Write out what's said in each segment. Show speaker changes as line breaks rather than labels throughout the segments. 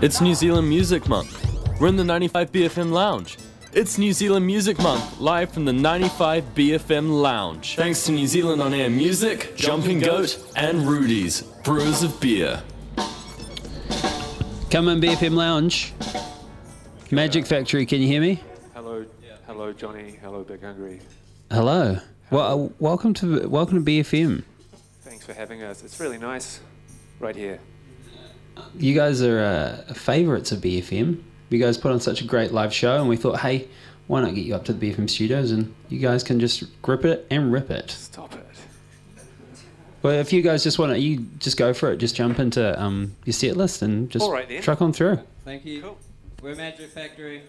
It's New Zealand Music Month. We're in the 95 BFM Lounge. It's New Zealand Music Month, live from the 95 BFM Lounge. Thanks to New Zealand On Air Music, Jumping Goat, and Rudy's, brewers of beer.
Come in, BFM Lounge. Magic Factory, can you hear me?
Hello, Johnny. Hello, Big Hungry.
Hello. Well, welcome to BFM.
Thanks for having us. It's really nice right here.
You guys are favourites of BFM. You guys put on such a great live show, and we thought, hey, why not get you up to the BFM studios and you guys can just grip it and rip it.
Stop it.
Well, if you guys just want to, you just go for it. Just jump into your set list and just truck on through.
Thank you.
Cool.
We're Magic Factory.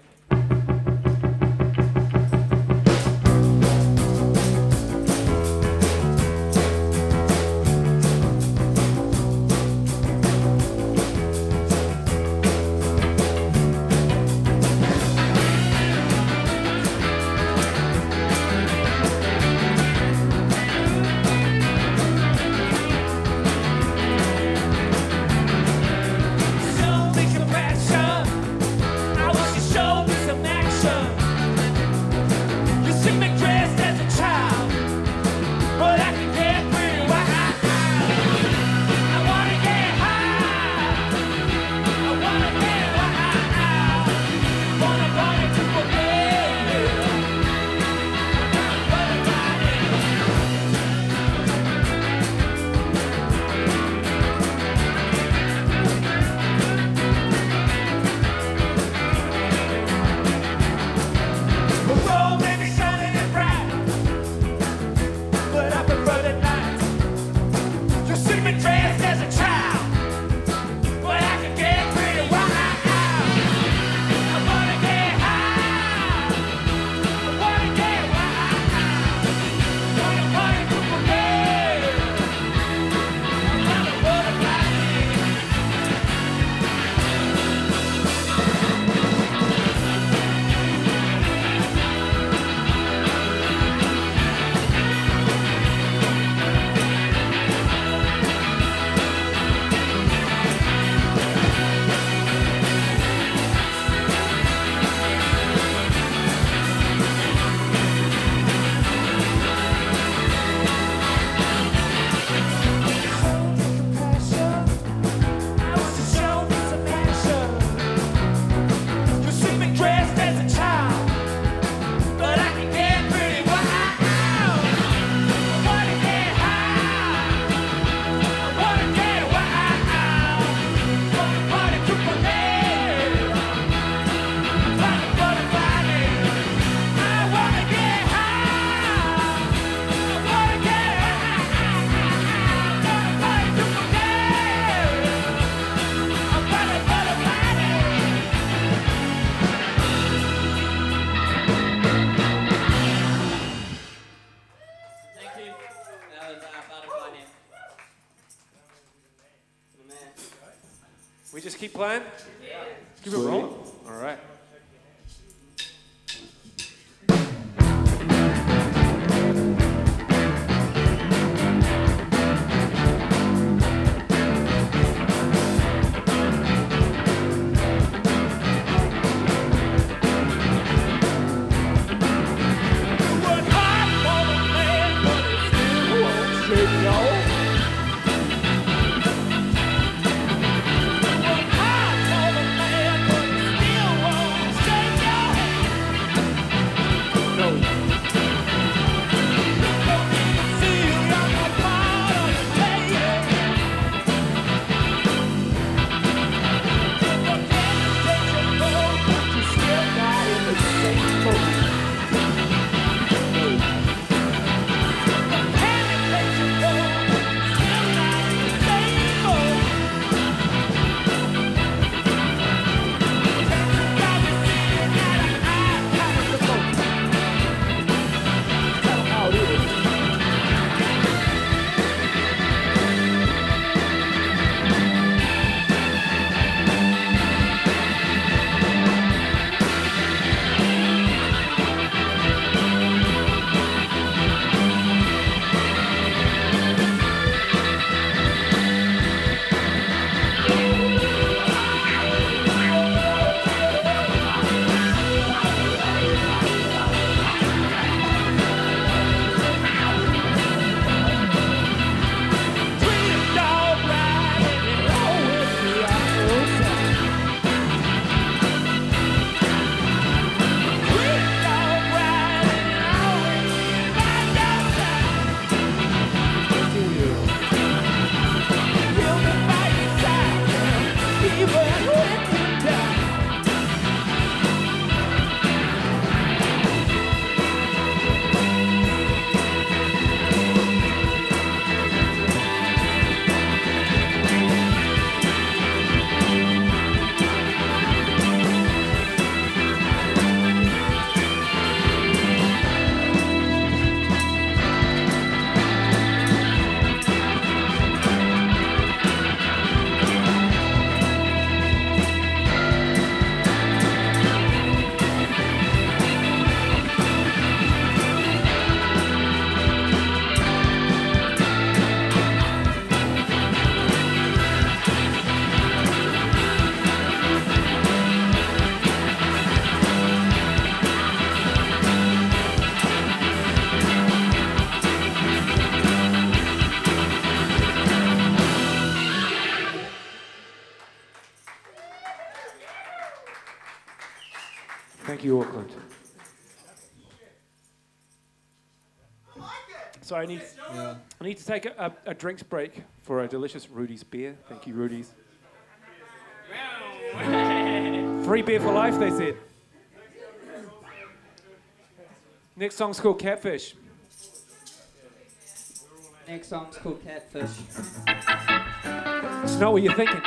We just keep playing? Yeah. Keep it rolling? All right.
Still won't
Thank you, Auckland. So I need to take a drinks break for a delicious Rudy's beer. Thank you, Rudy's. Free beer for life, they said. Next song's called Catfish.
Next song's called Catfish.
It's not what you're thinking.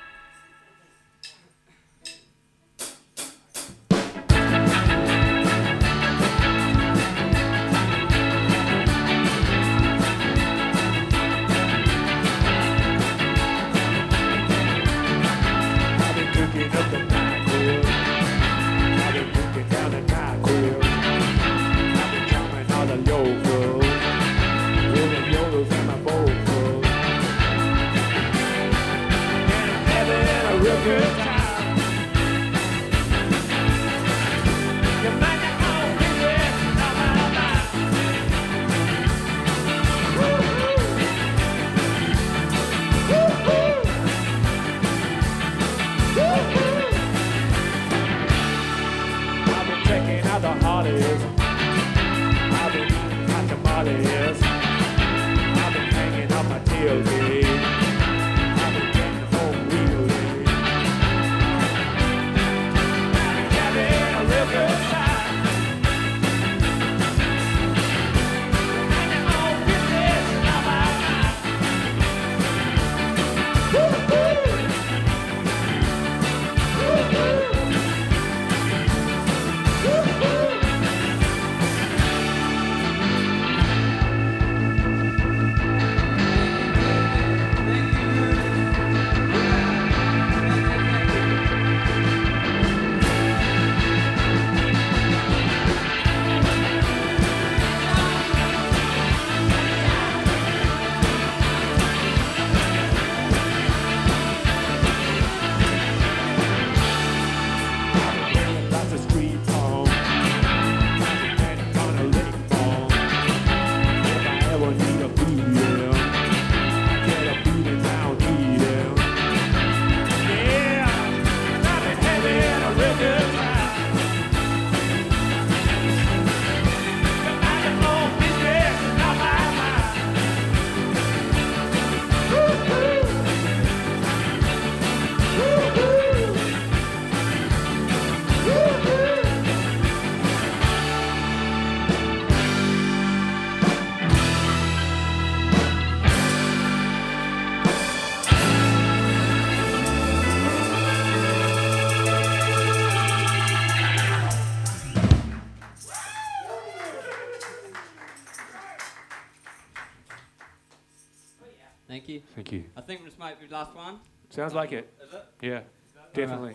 Thank you.
Thank you.
I think this might be the last one.
Sounds like it.
Is it?
Yeah, definitely.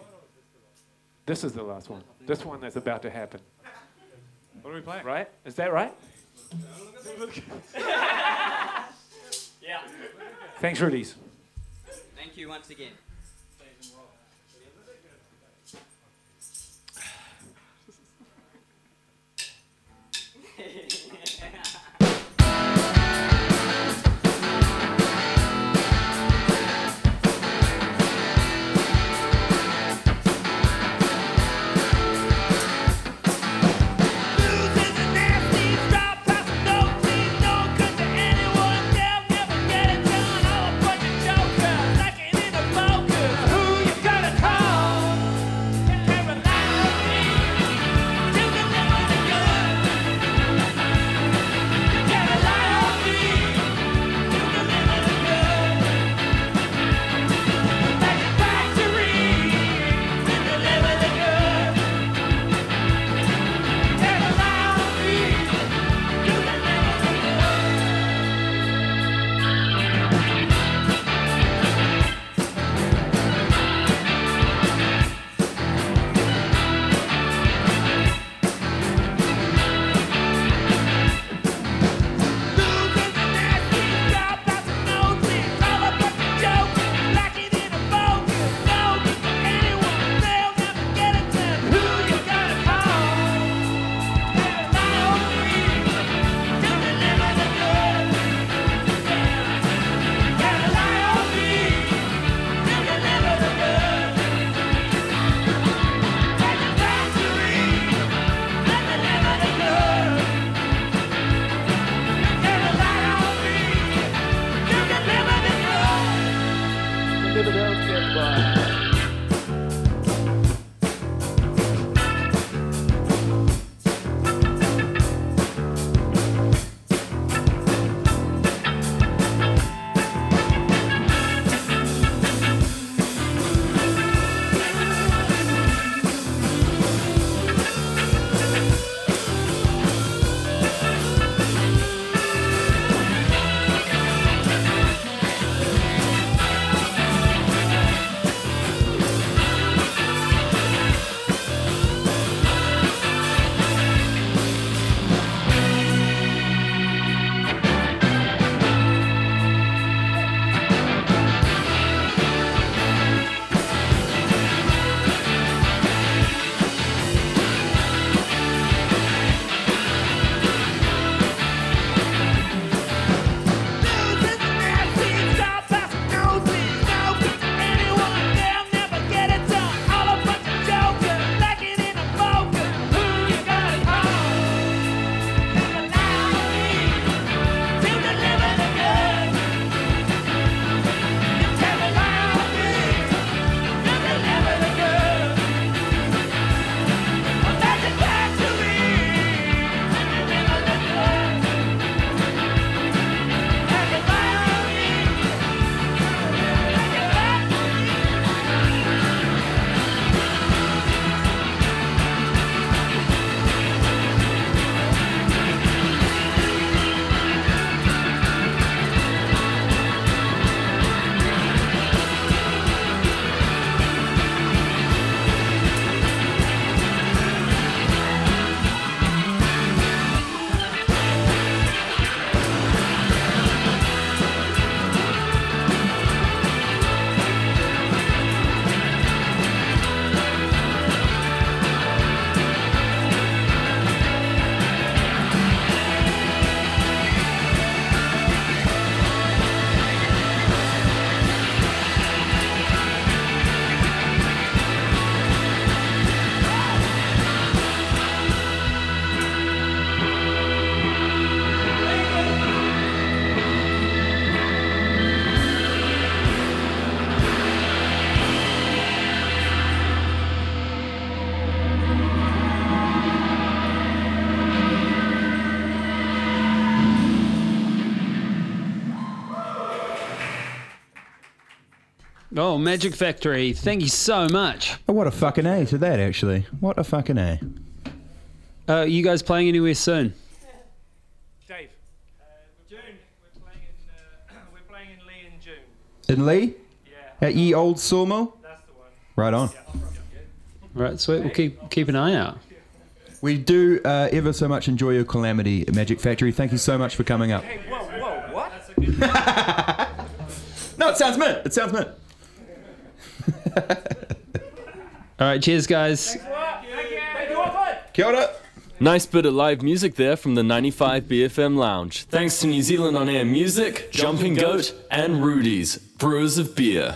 This is the last one. This one that's about to happen.
What are we playing?
Right? Is that right?
Yeah.
Thanks, Rudy's.
Thank you once again.
Never get it done. All a bunch of jokers, like it in a boat.
Oh, Magic Factory, thank you so much.
Oh, what a fucking A to that, actually. What a fucking A.
You guys playing anywhere soon?
Dave. June. We're playing in Lee in June.
In Lee?
Yeah.
At ye old sawmill?
That's the one.
Right on.
Right, sweet. We'll keep an eye out.
We do ever so much enjoy your calamity, Magic Factory. Thank you so much for coming up.
Hey, whoa, what? That's a good
No, it sounds mint. It sounds mint.
All right, cheers, guys.
Thank you.
Kia ora.
Nice bit of live music there from the 95 BFM Lounge. Thanks to New Zealand On Air Music, Jumping Goat, and Rudy's, brewers of beer.